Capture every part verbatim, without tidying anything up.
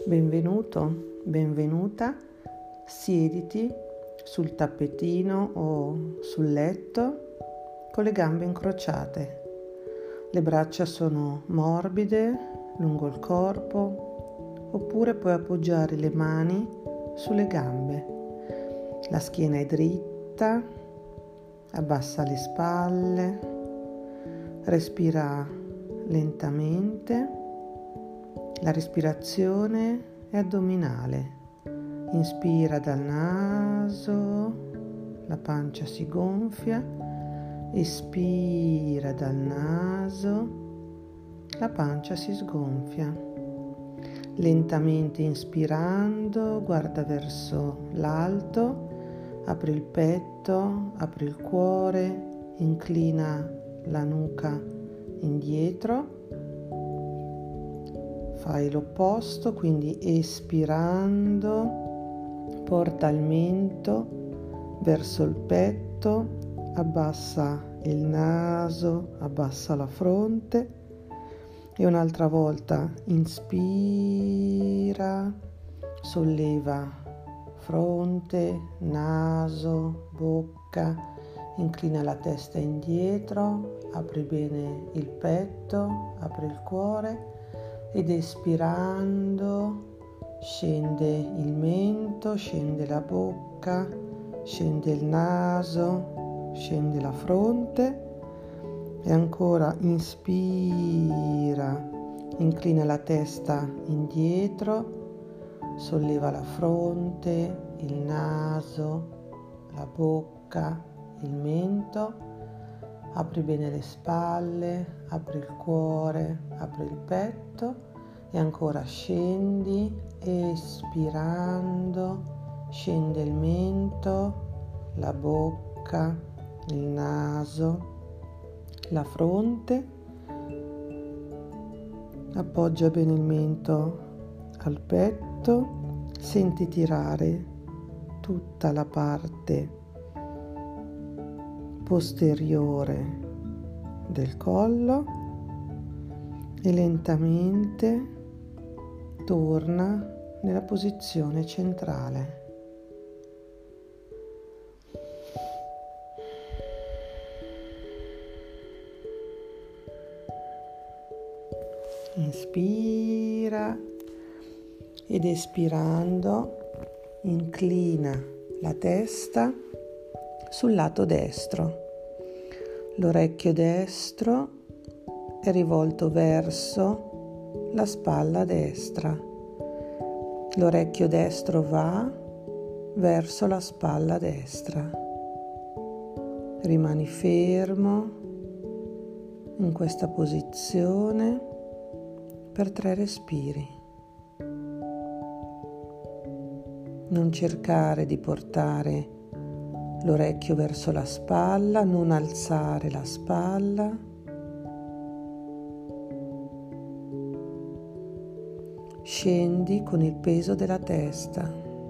Benvenuto, benvenuta, siediti sul tappetino o sul letto con le gambe incrociate. Le braccia sono morbide lungo il corpo, oppure puoi appoggiare le mani sulle gambe. La schiena è dritta, abbassa le spalle, respira lentamente. La respirazione è addominale. Inspira dal naso, la pancia si gonfia. Espira dal naso, la pancia si sgonfia. Lentamente inspirando, guarda verso l'alto, apri il petto, apri il cuore, inclina la nuca indietro. Fai l'opposto, quindi espirando, porta il mento verso il petto, abbassa il naso, abbassa la fronte e un'altra volta inspira, solleva fronte, naso, bocca, inclina la testa indietro, apri bene il petto, apri il cuore. Ed espirando scende il mento, scende la bocca, scende il naso, scende la fronte e ancora inspira, inclina la testa indietro, solleva la fronte, il naso, la bocca, il mento. Apri bene le spalle, apri il cuore, apri il petto e ancora scendi, espirando, scende il mento, la bocca, il naso, la fronte. Appoggia bene il mento al petto, senti tirare tutta la parte posteriore del collo e lentamente torna nella posizione centrale. Inspira ed espirando inclina la testa sul lato destro. L'orecchio destro è rivolto verso la spalla destra. L'orecchio destro va verso la spalla destra. Rimani fermo in questa posizione per tre respiri. Non cercare di portare l'orecchio verso la spalla, non alzare la spalla. Scendi con il peso della testa.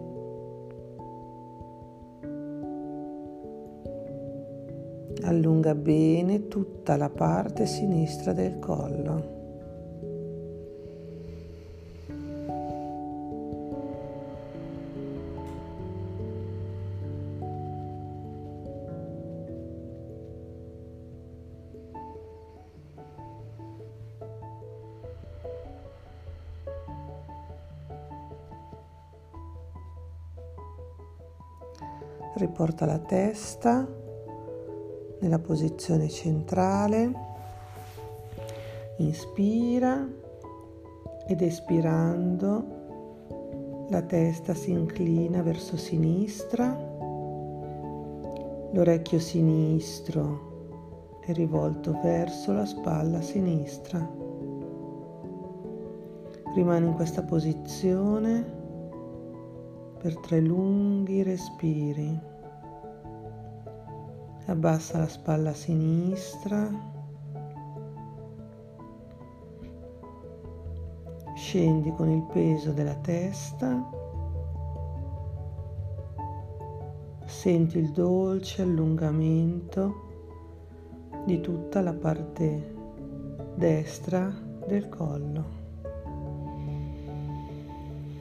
Allunga bene tutta la parte sinistra del collo. Riporta la testa nella posizione centrale, inspira ed espirando la testa si inclina verso sinistra, l'orecchio sinistro è rivolto verso la spalla sinistra. Rimani in questa posizione per tre lunghi respiri. Abbassa la spalla sinistra, scendi con il peso della testa, senti il dolce allungamento di tutta la parte destra del collo.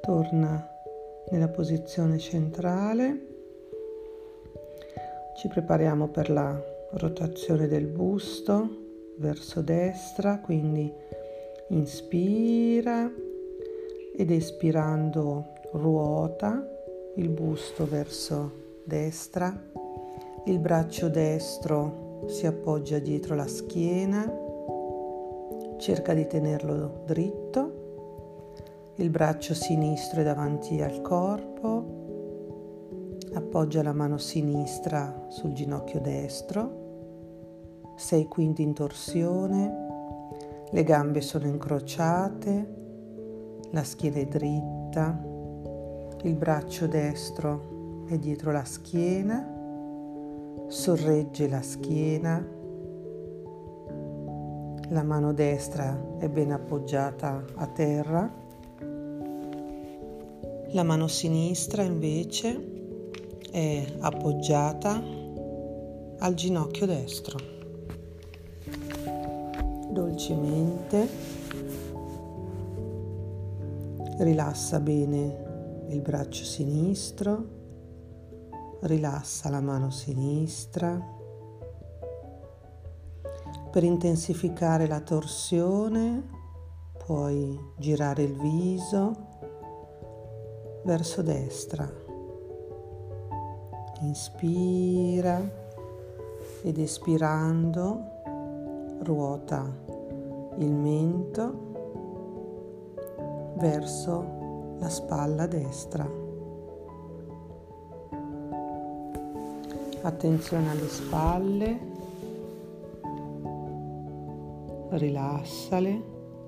torna nella posizione centrale. Ci prepariamo per la rotazione del busto verso destra, quindi inspira ed espirando ruota il busto verso destra, il braccio destro si appoggia dietro la schiena, cerca di tenerlo dritto, il braccio sinistro è davanti al corpo, appoggia la mano sinistra sul ginocchio destro, sei quindi in torsione, le gambe sono incrociate, la schiena è dritta, il braccio destro è dietro la schiena, sorregge la schiena, la mano destra è ben appoggiata a terra, la mano sinistra invece è appoggiata al ginocchio destro. Dolcemente rilassa bene il braccio sinistro, rilassa la mano sinistra. Per intensificare la torsione puoi girare il viso verso destra. Inspira ed espirando ruota il mento verso la spalla destra. Attenzione alle spalle, rilassale.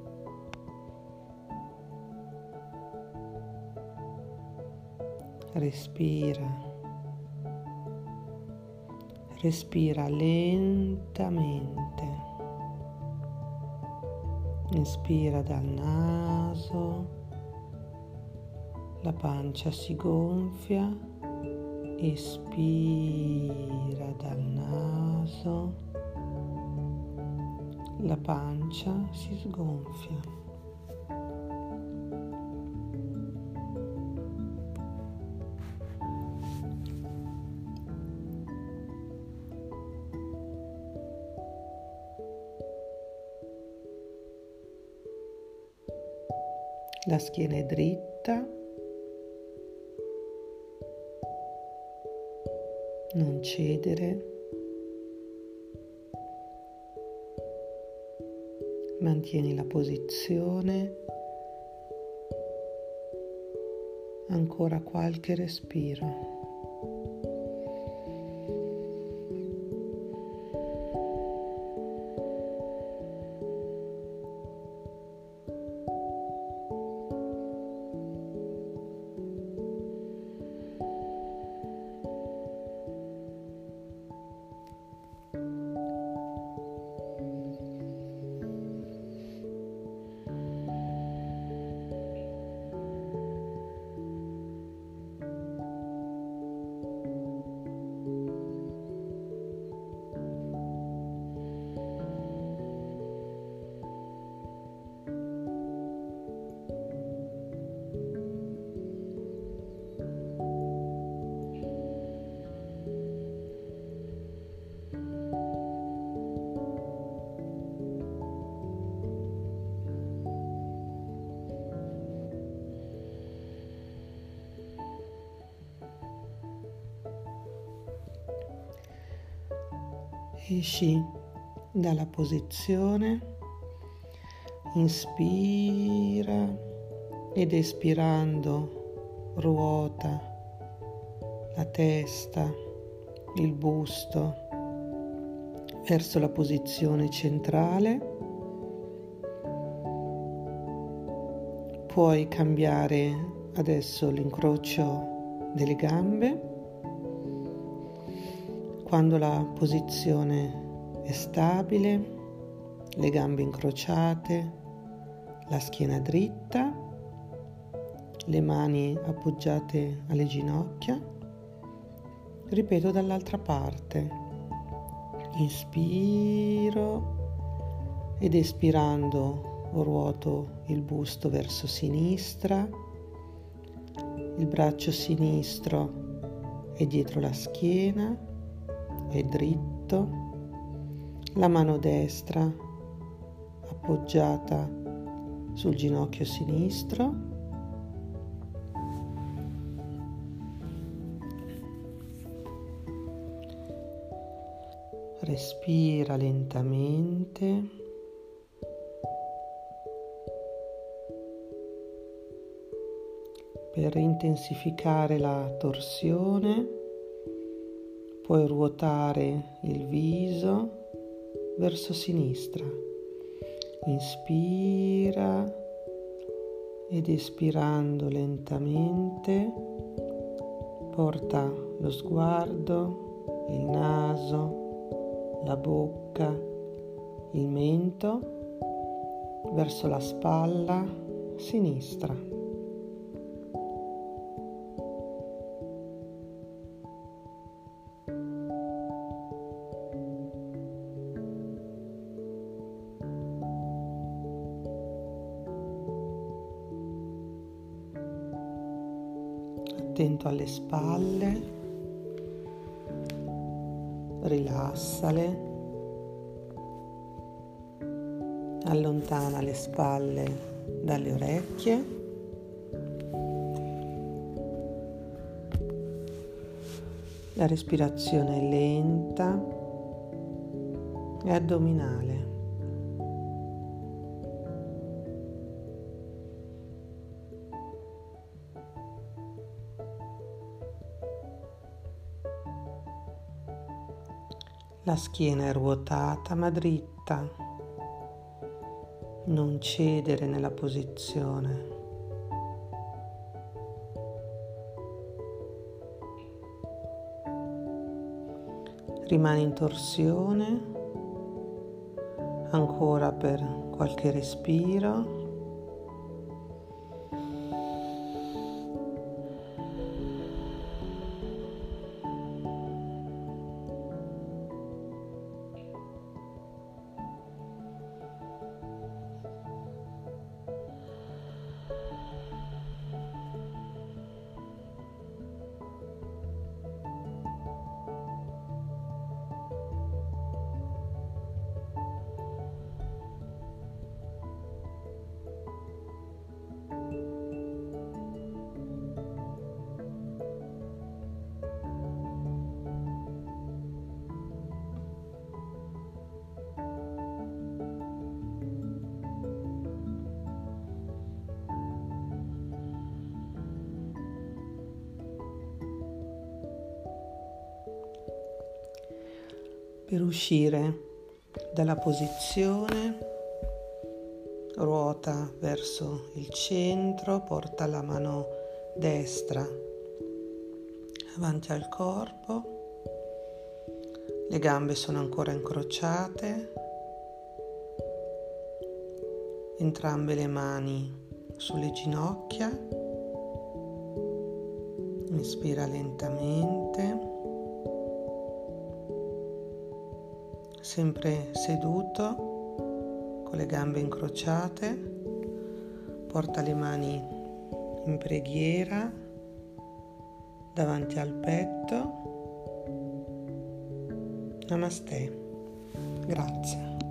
Respira. Respira lentamente. Inspira dal naso, la pancia si gonfia, espira dal naso, la pancia si sgonfia. La schiena è dritta, non cedere, mantieni la posizione, ancora qualche respiro. Esci dalla posizione, inspira ed espirando ruota la testa, il busto verso la posizione centrale. Puoi cambiare adesso l'incrocio delle gambe. Quando la posizione è stabile, le gambe incrociate, la schiena dritta, le mani appoggiate alle ginocchia, ripeto dall'altra parte. Inspiro ed espirando ruoto il busto verso sinistra, Il braccio sinistro è dietro la schiena, è dritto. La mano destra appoggiata sul ginocchio sinistro. Respira lentamente. Per intensificare la torsione puoi ruotare il viso verso sinistra. Inspira ed espirando lentamente porta lo sguardo, il naso, la bocca, il mento verso la spalla sinistra. Attento alle spalle, rilassale, allontana le spalle dalle orecchie, la respirazione è lenta e addominale. La schiena è ruotata ma dritta, non cedere nella posizione. Rimani in torsione ancora per qualche respiro. Per uscire dalla posizione, ruota verso il centro, porta la mano destra avanti al corpo, le gambe sono ancora incrociate, entrambe le mani sulle ginocchia, inspira lentamente. Sempre seduto, con le gambe incrociate, porta le mani in preghiera davanti al petto. Namaste. Grazie.